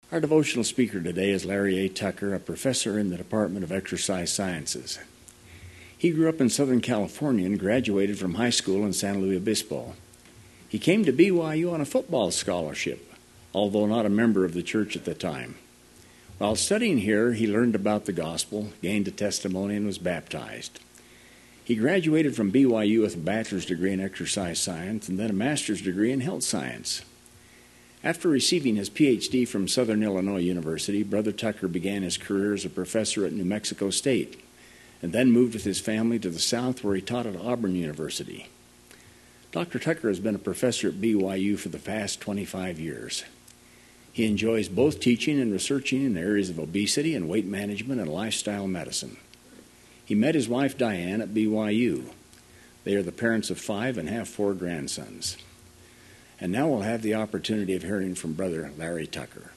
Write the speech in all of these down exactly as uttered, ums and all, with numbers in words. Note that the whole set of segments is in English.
Our devotional speaker today is Larry A. Tucker, a professor in the Department of Exercise Sciences. He grew up in Southern California and graduated from high school in San Luis Obispo. He came to B Y U on a football scholarship, although not a member of the church at the time. While studying here, he learned about the gospel, gained a testimony, and was baptized. He graduated from B Y U with a bachelor's degree in exercise science and then a master's degree in health science. After receiving his P H D from Southern Illinois University, Brother Tucker began his career as a professor at New Mexico State, and then moved with his family to the south where he taught at Auburn University. Doctor Tucker has been a professor at B Y U for the past twenty-five years. He enjoys both teaching and researching in the areas of obesity and weight management and lifestyle medicine. He met his wife Diane at B Y U. They are the parents of five and have four grandsons. And now we'll have the opportunity of hearing from Brother Larry Tucker.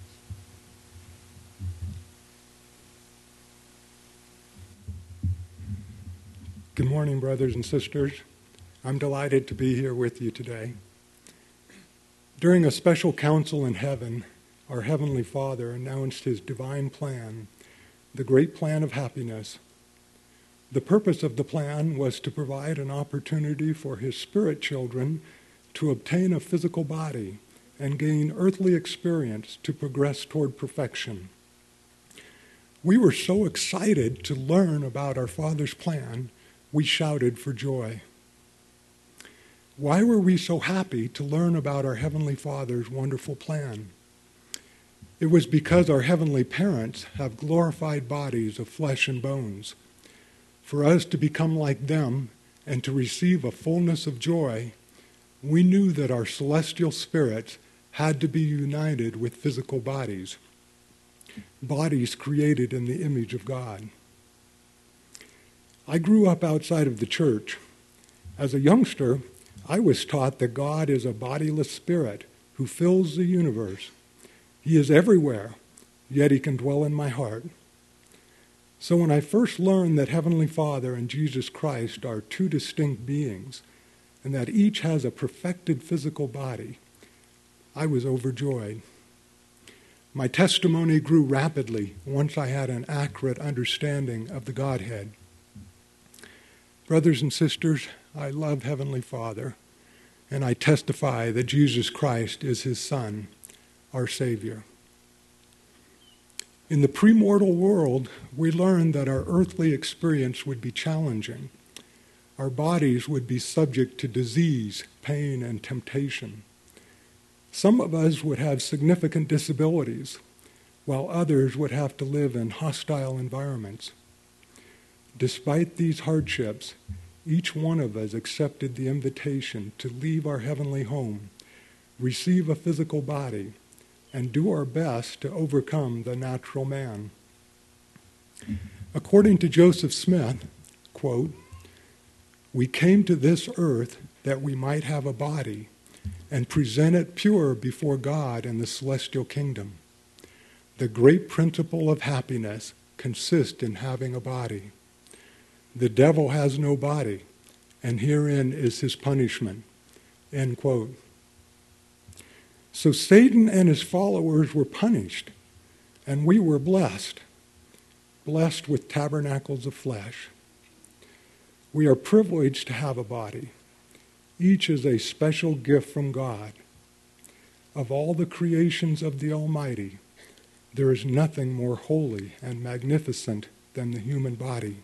Good morning, brothers and sisters. I'm delighted to be here with you today. During a special council in heaven, our Heavenly Father announced His divine plan, the great plan of happiness. The purpose of the plan was to provide an opportunity for His spirit children to obtain a physical body and gain earthly experience to progress toward perfection. We were so excited to learn about our Father's plan, we shouted for joy. Why were we so happy to learn about our Heavenly Father's wonderful plan? It was because our heavenly parents have glorified bodies of flesh and bones. For us to become like them and to receive a fullness of joy, we knew that our celestial spirits had to be united with physical bodies, bodies created in the image of God. I grew up outside of the church. As a youngster, I was taught that God is a bodiless spirit who fills the universe. He is everywhere, yet He can dwell in my heart. So when I first learned that Heavenly Father and Jesus Christ are two distinct beings, and that each has a perfected physical body, I was overjoyed. My testimony grew rapidly once I had an accurate understanding of the Godhead. Brothers and sisters, I love Heavenly Father, and I testify that Jesus Christ is His Son, our Savior. In the premortal world, we learned that our earthly experience would be challenging. Our bodies would be subject to disease, pain, and temptation. Some of us would have significant disabilities, while others would have to live in hostile environments. Despite these hardships, each one of us accepted the invitation to leave our heavenly home, receive a physical body, and do our best to overcome the natural man. According to Joseph Smith, quote, "We came to this earth that we might have a body and present it pure before God in the celestial kingdom. The great principle of happiness consists in having a body. The devil has no body, and herein is his punishment." End quote. So Satan and his followers were punished, and we were blessed, blessed with tabernacles of flesh. We are privileged to have a body. Each is a special gift from God. Of all the creations of the Almighty, there is nothing more holy and magnificent than the human body.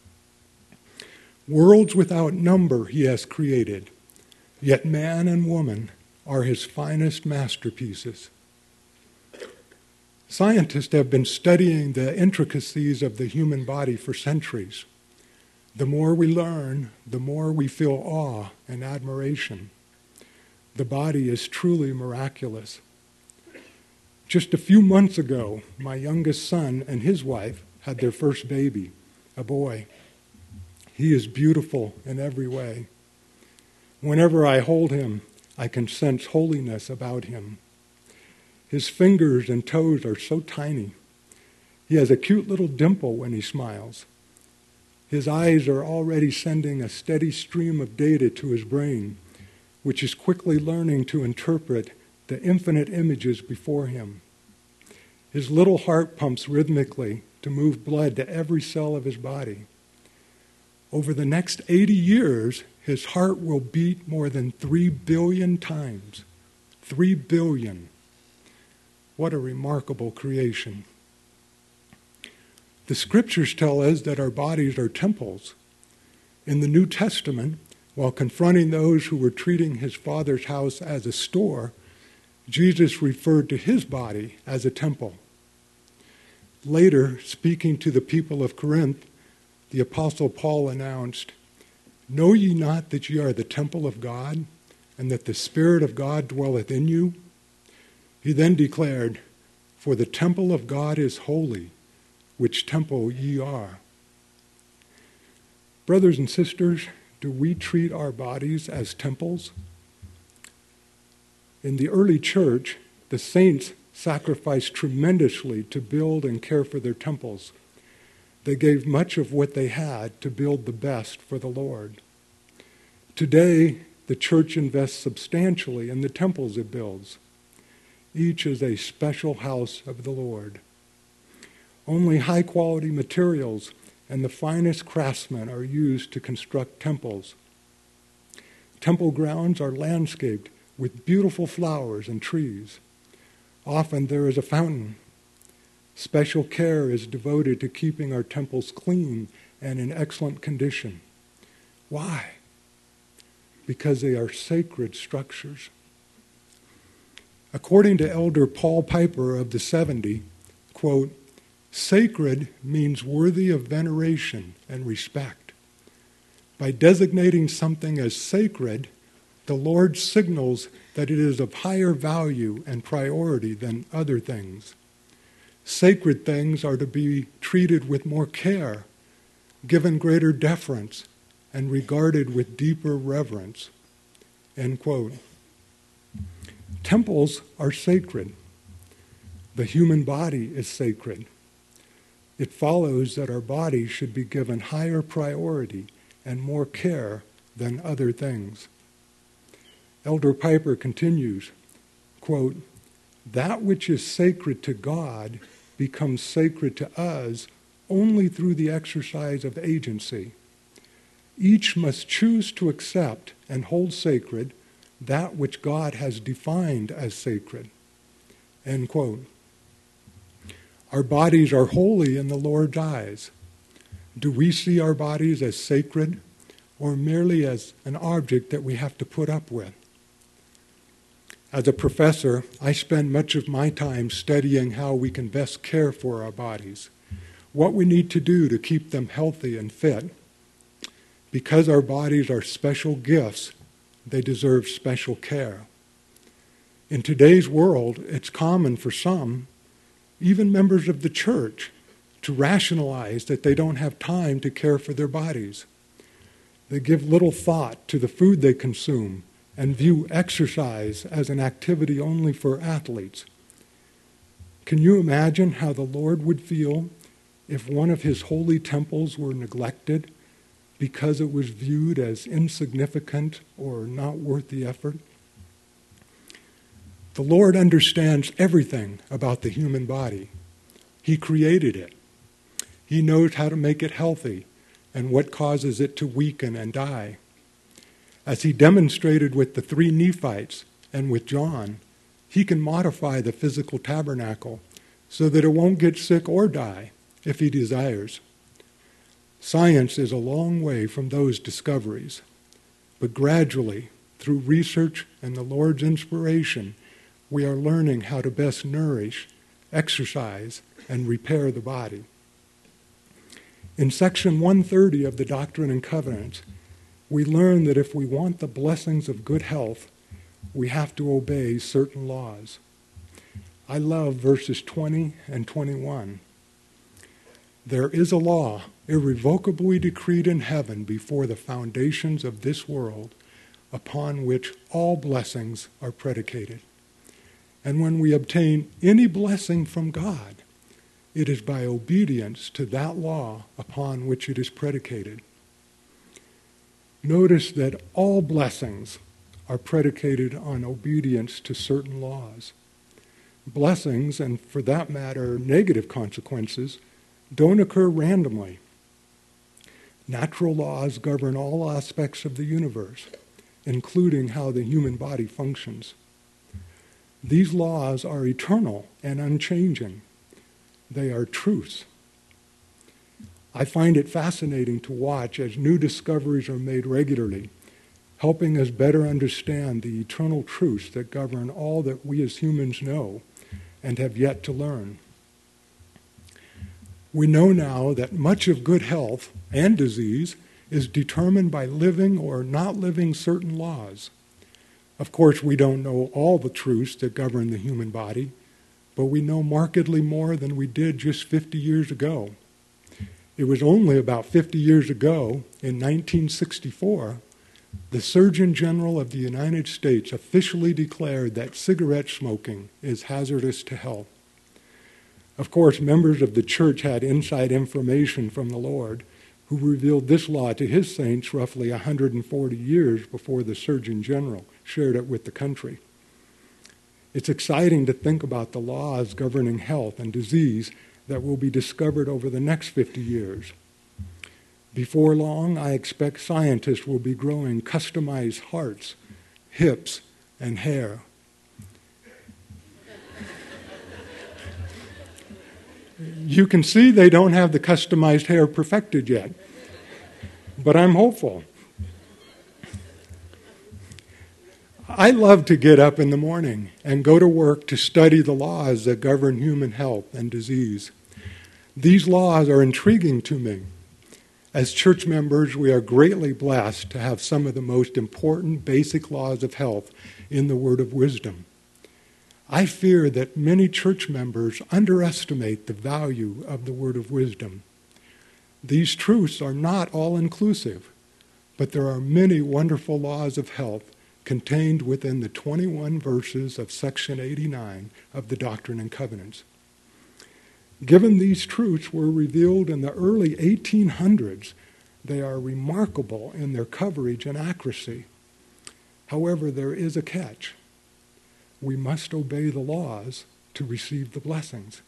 Worlds without number He has created, yet man and woman are His finest masterpieces. Scientists have been studying the intricacies of the human body for centuries. The more we learn, the more we feel awe and admiration. The body is truly miraculous. Just a few months ago, my youngest son and his wife had their first baby, a boy. He is beautiful in every way. Whenever I hold him, I can sense holiness about him. His fingers and toes are so tiny. He has a cute little dimple when he smiles. His eyes are already sending a steady stream of data to his brain, which is quickly learning to interpret the infinite images before him. His little heart pumps rhythmically to move blood to every cell of his body. Over the next eighty years, his heart will beat more than three billion times. Three billion. What a remarkable creation. The scriptures tell us that our bodies are temples. In the New Testament, while confronting those who were treating his Father's house as a store, Jesus referred to his body as a temple. Later, speaking to the people of Corinth, the Apostle Paul announced, "Know ye not that ye are the temple of God, and that the Spirit of God dwelleth in you?" He then declared, "For the temple of God is holy, which temple ye are." Brothers and sisters, do we treat our bodies as temples? In the early church, the saints sacrificed tremendously to build and care for their temples. They gave much of what they had to build the best for the Lord. Today, the church invests substantially in the temples it builds. Each is a special house of the Lord. Only high-quality materials and the finest craftsmen are used to construct temples. Temple grounds are landscaped with beautiful flowers and trees. Often there is a fountain. Special care is devoted to keeping our temples clean and in excellent condition. Why? Because they are sacred structures. According to Elder Paul Piper of the seventy, quote, "Sacred means worthy of veneration and respect. By designating something as sacred, the Lord signals that it is of higher value and priority than other things. Sacred things are to be treated with more care, given greater deference, and regarded with deeper reverence." End quote. Temples are sacred. The human body is sacred. It follows that our bodies should be given higher priority and more care than other things. Elder Piper continues, quote, "That which is sacred to God becomes sacred to us only through the exercise of agency. Each must choose to accept and hold sacred that which God has defined as sacred." End quote. Our bodies are holy in the Lord's eyes. Do we see our bodies as sacred or merely as an object that we have to put up with? As a professor, I spend much of my time studying how we can best care for our bodies, what we need to do to keep them healthy and fit. Because our bodies are special gifts, they deserve special care. In today's world, it's common for some, even members of the church, to rationalize that they don't have time to care for their bodies. They give little thought to the food they consume and view exercise as an activity only for athletes. Can you imagine how the Lord would feel if one of his holy temples were neglected because it was viewed as insignificant or not worth the effort? The Lord understands everything about the human body. He created it. He knows how to make it healthy and what causes it to weaken and die. As he demonstrated with the three Nephites and with John, he can modify the physical tabernacle so that it won't get sick or die if he desires. Science is a long way from those discoveries, but gradually, through research and the Lord's inspiration, we are learning how to best nourish, exercise, and repair the body. In section one thirty of the Doctrine and Covenants, we learn that if we want the blessings of good health, we have to obey certain laws. I love verses twenty and twenty-one. "There is a law irrevocably decreed in heaven before the foundations of this world, upon which all blessings are predicated. And when we obtain any blessing from God, it is by obedience to that law upon which it is predicated." Notice that all blessings are predicated on obedience to certain laws. Blessings, and for that matter, negative consequences, don't occur randomly. Natural laws govern all aspects of the universe, including how the human body functions. These laws are eternal and unchanging. They are truths. I find it fascinating to watch as new discoveries are made regularly, helping us better understand the eternal truths that govern all that we as humans know and have yet to learn. We know now that much of good health and disease is determined by living or not living certain laws. Of course, we don't know all the truths that govern the human body, but we know markedly more than we did just fifty years ago. It was only about fifty years ago, in nineteen sixty-four, the Surgeon General of the United States officially declared that cigarette smoking is hazardous to health. Of course, members of the church had inside information from the Lord, who revealed this law to his saints roughly one hundred forty years before the Surgeon General shared it with the country. It's exciting to think about the laws governing health and disease that will be discovered over the next fifty years. Before long, I expect scientists will be growing customized hearts, hips, and hair. You can see they don't have the customized hair perfected yet, but I'm hopeful. I love to get up in the morning and go to work to study the laws that govern human health and disease. These laws are intriguing to me. As church members, we are greatly blessed to have some of the most important basic laws of health in the Word of Wisdom. I fear that many church members underestimate the value of the Word of Wisdom. These truths are not all-inclusive, but there are many wonderful laws of health contained within the twenty-one verses of section eighty-nine of the Doctrine and Covenants. Given these truths were revealed in the early eighteen hundreds, they are remarkable in their coverage and accuracy. However, there is a catch. We must obey the laws to receive the blessings.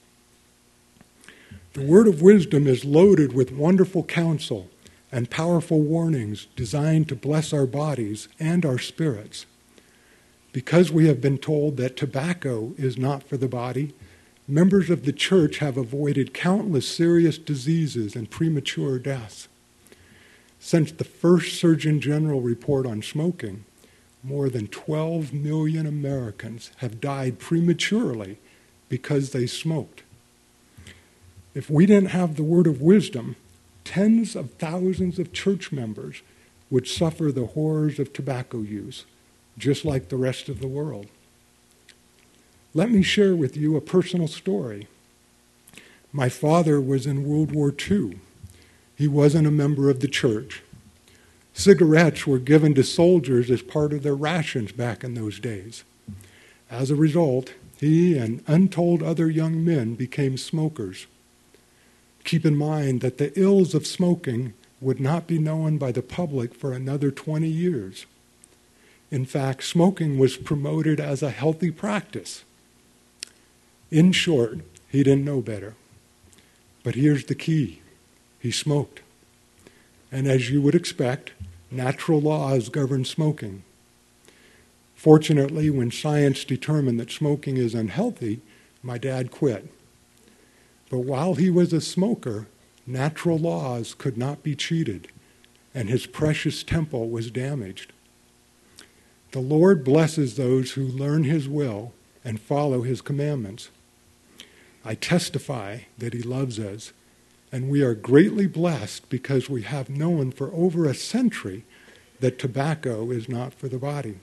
The word of wisdom is loaded with wonderful counsel and powerful warnings designed to bless our bodies and our spirits. Because we have been told that tobacco is not for the body, members of the church have avoided countless serious diseases and premature deaths. Since the first Surgeon General report on smoking, more than twelve million Americans have died prematurely because they smoked. If we didn't have the word of wisdom, tens of thousands of church members would suffer the horrors of tobacco use, just like the rest of the world. Let me share with you a personal story. My father was in World War Two. He wasn't a member of the church. Cigarettes were given to soldiers as part of their rations back in those days. As a result, he and untold other young men became smokers. Keep in mind that the ills of smoking would not be known by the public for another twenty years. In fact, smoking was promoted as a healthy practice. In short, he didn't know better. But here's the key. He smoked. And as you would expect, natural laws govern smoking. Fortunately, when science determined that smoking is unhealthy, my dad quit. But while he was a smoker, natural laws could not be cheated, and his precious temple was damaged. The Lord blesses those who learn his will and follow his commandments. I testify that he loves us, and we are greatly blessed because we have known for over a century that tobacco is not for the body.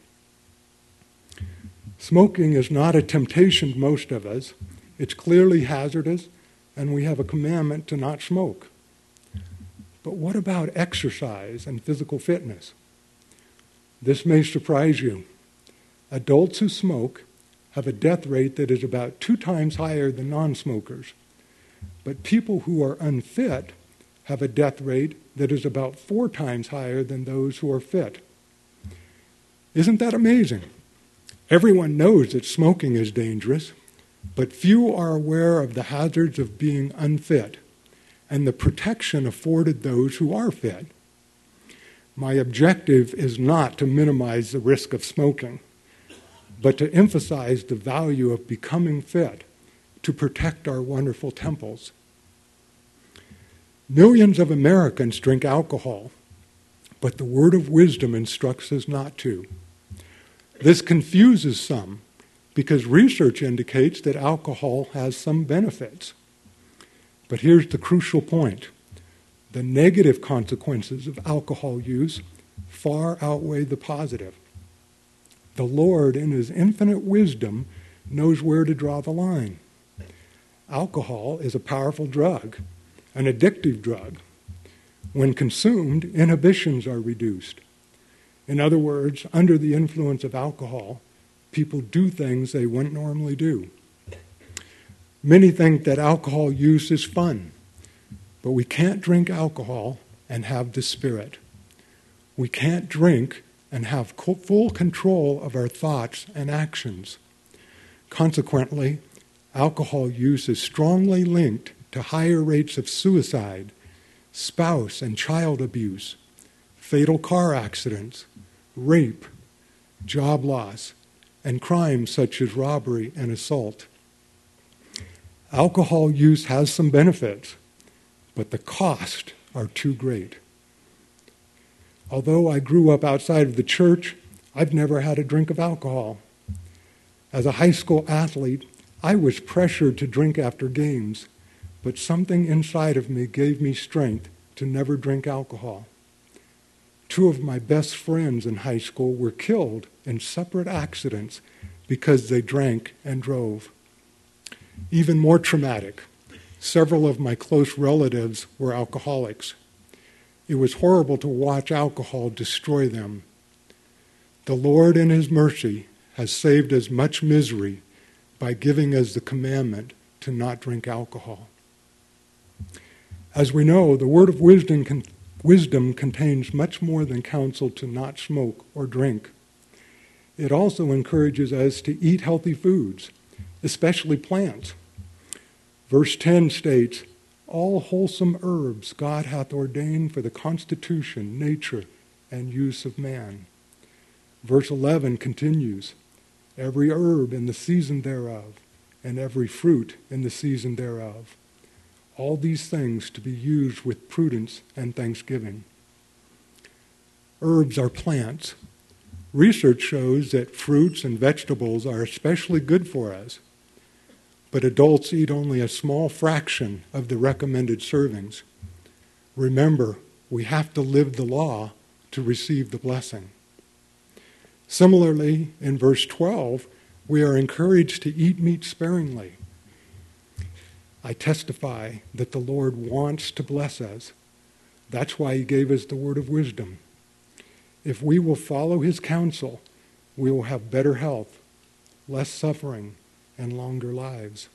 Smoking is not a temptation to most of us. It's clearly hazardous, and we have a commandment to not smoke. But what about exercise and physical fitness? This may surprise you. Adults who smoke have a death rate that is about two times higher than non-smokers. But people who are unfit have a death rate that is about four times higher than those who are fit. Isn't that amazing? Everyone knows that smoking is dangerous. but few are aware of the hazards of being unfit and the protection afforded those who are fit. My objective is not to minimize the risk of smoking, but to emphasize the value of becoming fit to protect our wonderful temples. Millions of Americans drink alcohol, but the word of wisdom instructs us not to. This confuses some because research indicates that alcohol has some benefits. But here's the crucial point. The negative consequences of alcohol use far outweigh the positive. The Lord, in His infinite wisdom, knows where to draw the line. Alcohol is a powerful drug, an addictive drug. When consumed, inhibitions are reduced. In other words, under the influence of alcohol, people do things they wouldn't normally do. Many think that alcohol use is fun, but we can't drink alcohol and have the Spirit. We can't drink and have full control of our thoughts and actions. Consequently, alcohol use is strongly linked to higher rates of suicide, spouse and child abuse, fatal car accidents, rape, job loss, and crimes such as robbery and assault. Alcohol use has some benefits, but the costs are too great. Although I grew up outside of the church, I've never had a drink of alcohol. As a high school athlete, I was pressured to drink after games, but something inside of me gave me strength to never drink alcohol. Two of my best friends in high school were killed in separate accidents because they drank and drove. Even more traumatic, several of my close relatives were alcoholics. It was horrible to watch alcohol destroy them. The Lord, in His mercy, has saved us much misery by giving us the commandment to not drink alcohol. As we know, the word of wisdom, con- wisdom contains much more than counsel to not smoke or drink. It also encourages us to eat healthy foods, especially plants. Verse ten states, "All wholesome herbs God hath ordained for the constitution, nature, and use of man." Verse eleven continues, "Every herb in the season thereof, and every fruit in the season thereof. All these things to be used with prudence and thanksgiving." Herbs are plants. Research shows that fruits and vegetables are especially good for us, but adults eat only a small fraction of the recommended servings. Remember, we have to live the law to receive the blessing. Similarly, in verse twelve, we are encouraged to eat meat sparingly. I testify that the Lord wants to bless us. That's why He gave us the word of wisdom. If we will follow His counsel, we will have better health, less suffering, and longer lives.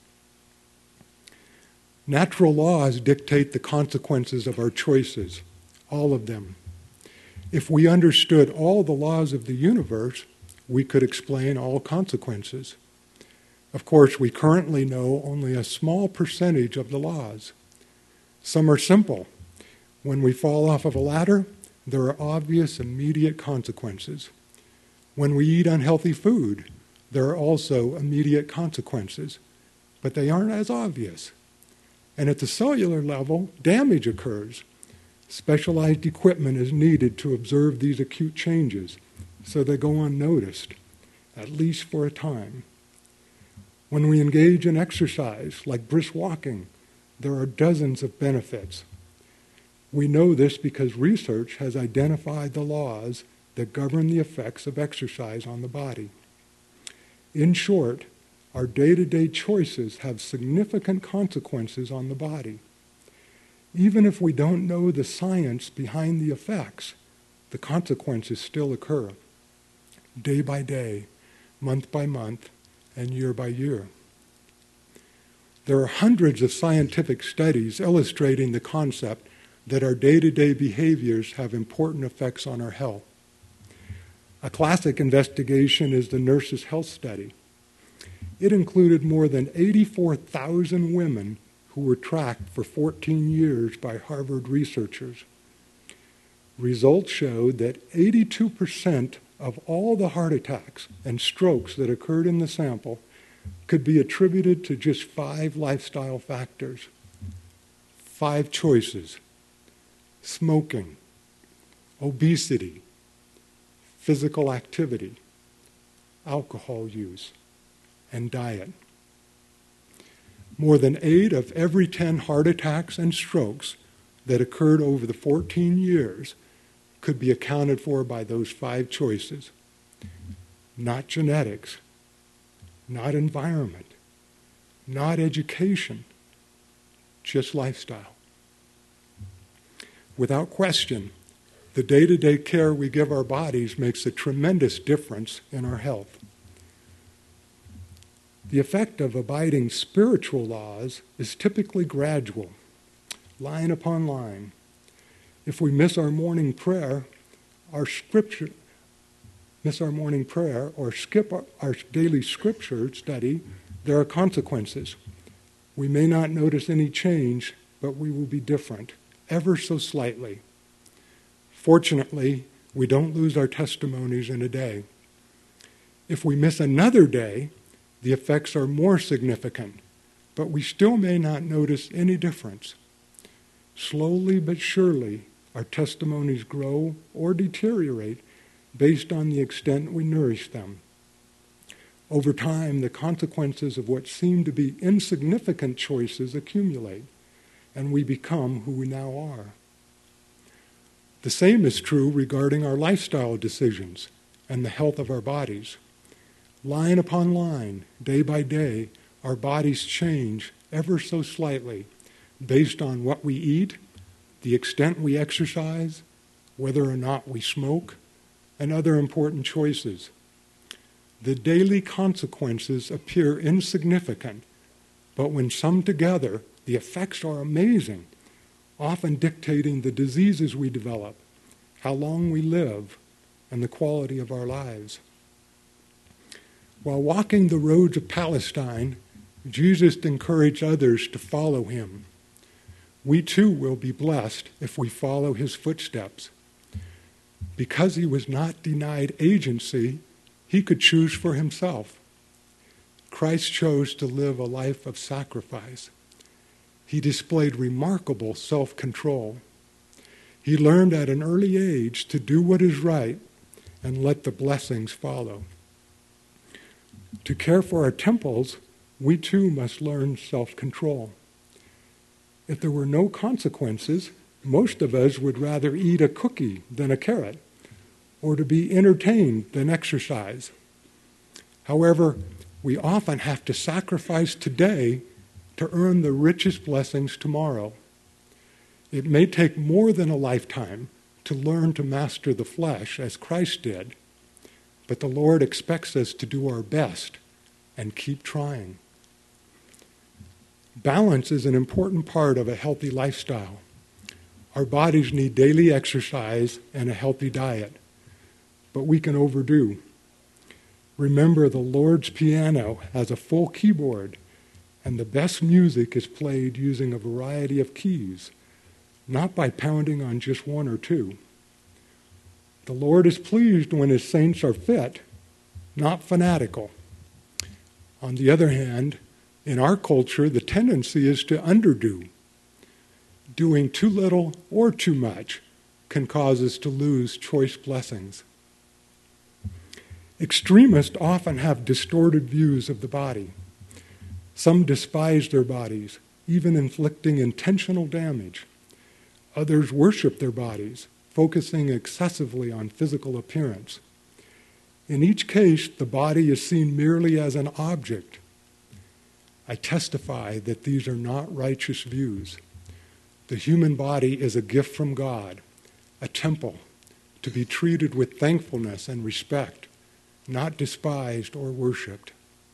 Natural laws dictate the consequences of our choices, all of them. If we understood all the laws of the universe, we could explain all consequences. Of course, we currently know only a small percentage of the laws. Some are simple. When we fall off of a ladder, there are obvious immediate consequences. When we eat unhealthy food, there are also immediate consequences, but they aren't as obvious. And at the cellular level, damage occurs. Specialized equipment is needed to observe these acute changes, so they go unnoticed, at least for a time. When we engage in exercise, like brisk walking, there are dozens of benefits. We know this because research has identified the laws that govern the effects of exercise on the body. In short, our day-to-day choices have significant consequences on the body. Even if we don't know the science behind the effects, the consequences still occur, day by day, month by month, and year by year. There are hundreds of scientific studies illustrating the concept that our day-to-day behaviors have important effects on our health. A classic investigation is the Nurses' Health Study. It included more than eighty-four thousand women who were tracked for fourteen years by Harvard researchers. Results showed that eighty-two percent of all the heart attacks and strokes that occurred in the sample could be attributed to just five lifestyle factors. Five choices: smoking, obesity, physical activity, alcohol use, and diet. More than eight of every ten heart attacks and strokes that occurred over the fourteen years could be accounted for by those five choices. Not genetics, not environment, not education, just lifestyle. Without question, the day-to-day care we give our bodies makes a tremendous difference in our health. The effect of abiding spiritual laws is typically gradual, line upon line. If we miss our morning prayer, our scripture, miss our morning prayer or skip our, our daily scripture study, there are consequences. We may not notice any change, but we will be different, ever so slightly. Fortunately, we don't lose our testimonies in a day. If we miss another day, the effects are more significant, but we still may not notice any difference. Slowly but surely, our testimonies grow or deteriorate based on the extent we nourish them. Over time, the consequences of what seem to be insignificant choices accumulate, and we become who we now are. The same is true regarding our lifestyle decisions and the health of our bodies. Line upon line, day by day, our bodies change ever so slightly based on what we eat, the extent we exercise, whether or not we smoke, and other important choices. The daily consequences appear insignificant, but when summed together, the effects are amazing, often dictating the diseases we develop, how long we live, and the quality of our lives. While walking the roads of Palestine, Jesus encouraged others to follow him. We too will be blessed if we follow his footsteps. Because he was not denied agency, he could choose for himself. Christ chose to live a life of sacrifice. He displayed remarkable self-control. He learned at an early age to do what is right and let the blessings follow. To care for our temples, we too must learn self-control. If there were no consequences, most of us would rather eat a cookie than a carrot, or to be entertained than exercise. However, we often have to sacrifice today to earn the richest blessings tomorrow. It may take more than a lifetime to learn to master the flesh as Christ did, but the Lord expects us to do our best and keep trying. Balance is an important part of a healthy lifestyle. Our bodies need daily exercise and a healthy diet, but we can overdo. Remember, the Lord's piano has a full keyboard, and the best music is played using a variety of keys, not by pounding on just one or two. The Lord is pleased when his saints are fit, not fanatical. On the other hand, in our culture, the tendency is to underdo. Doing too little or too much can cause us to lose choice blessings. Extremists often have distorted views of the body. Some despise their bodies, even inflicting intentional damage. Others worship their bodies, focusing excessively on physical appearance. In each case, the body is seen merely as an object. I testify that these are not righteous views. The human body is a gift from God, a temple, to be treated with thankfulness and respect, not despised or worshipped.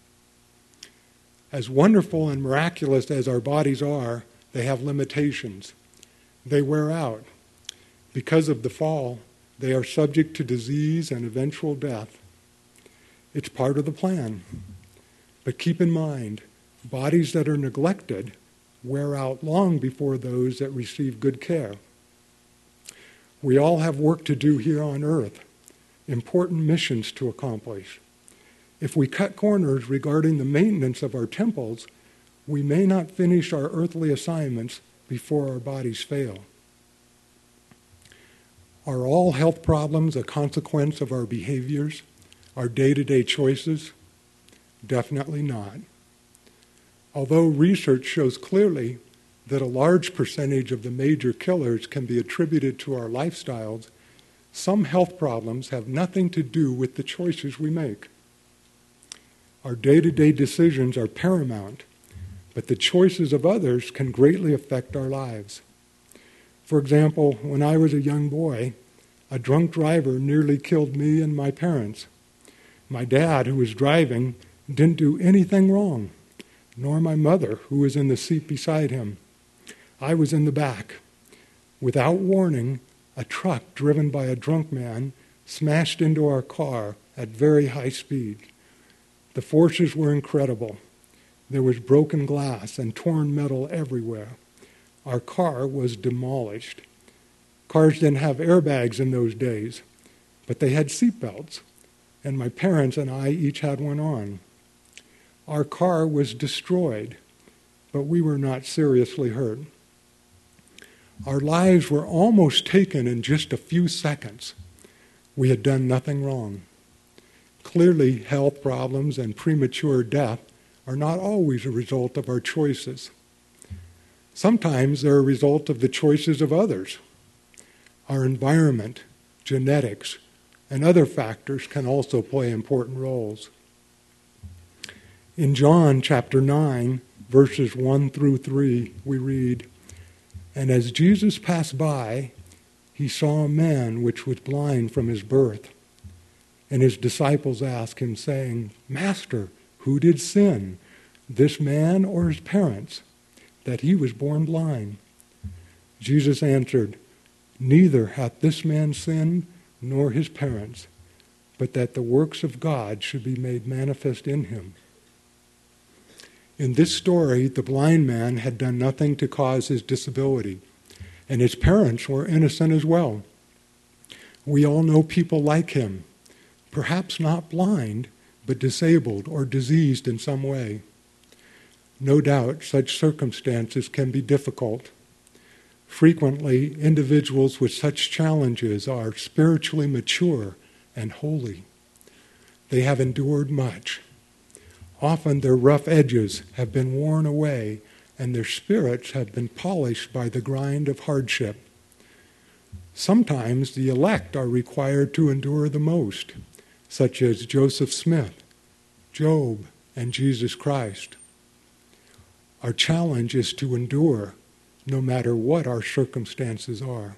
As wonderful and miraculous as our bodies are, they have limitations. They wear out. Because of the fall, they are subject to disease and eventual death. It's part of the plan. But keep in mind, bodies that are neglected wear out long before those that receive good care. We all have work to do here on earth, important missions to accomplish. If we cut corners regarding the maintenance of our temples, we may not finish our earthly assignments before our bodies fail. Are all health problems a consequence of our behaviors, our day-to-day choices? Definitely not. Although research shows clearly that a large percentage of the major killers can be attributed to our lifestyles, some health problems have nothing to do with the choices we make. Our day-to-day decisions are paramount, but the choices of others can greatly affect our lives. For example, when I was a young boy, a drunk driver nearly killed me and my parents. My dad, who was driving, didn't do anything wrong, nor my mother, who was in the seat beside him. I was in the back. Without warning, a truck driven by a drunk man smashed into our car at very high speed. The forces were incredible. There was broken glass and torn metal everywhere. Our car was demolished. Cars didn't have airbags in those days, but they had seatbelts, and my parents and I each had one on. Our car was destroyed, but we were not seriously hurt. Our lives were almost taken in just a few seconds. We had done nothing wrong. Clearly, health problems and premature death are not always a result of our choices. Sometimes they're a result of the choices of others. Our environment, genetics, and other factors can also play important roles. In John chapter nine, verses one through three, we read, "And as Jesus passed by, he saw a man which was blind from his birth. And his disciples asked him, saying, 'Master, who did sin, this man or his parents, that he was born blind?' Jesus answered, 'Neither hath this man sinned, nor his parents, but that the works of God should be made manifest in him.'" In this story, the blind man had done nothing to cause his disability, and his parents were innocent as well. We all know people like him, perhaps not blind, but disabled or diseased in some way. No doubt, such circumstances can be difficult. Frequently, individuals with such challenges are spiritually mature and holy. They have endured much. Often their rough edges have been worn away, and their spirits have been polished by the grind of hardship. Sometimes the elect are required to endure the most, such as Joseph Smith, Job, and Jesus Christ. Our challenge is to endure no matter what our circumstances are.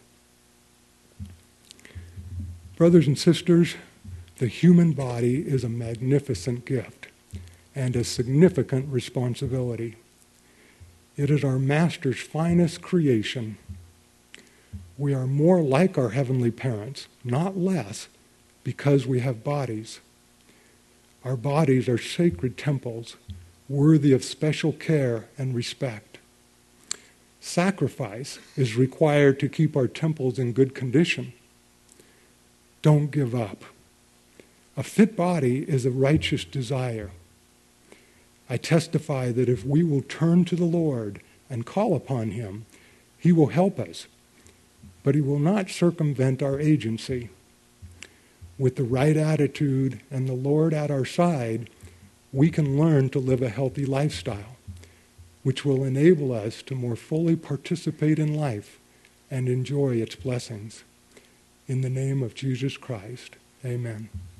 Brothers and sisters, the human body is a magnificent gift and a significant responsibility. It is our Master's finest creation. We are more like our heavenly parents, not less, because we have bodies. Our bodies are sacred temples, worthy of special care and respect. Sacrifice is required to keep our temples in good condition. Don't give up. A fit body is a righteous desire. I testify that if we will turn to the Lord and call upon him, he will help us, but he will not circumvent our agency. With the right attitude and the Lord at our side, we can learn to live a healthy lifestyle, which will enable us to more fully participate in life and enjoy its blessings. In the name of Jesus Christ, amen.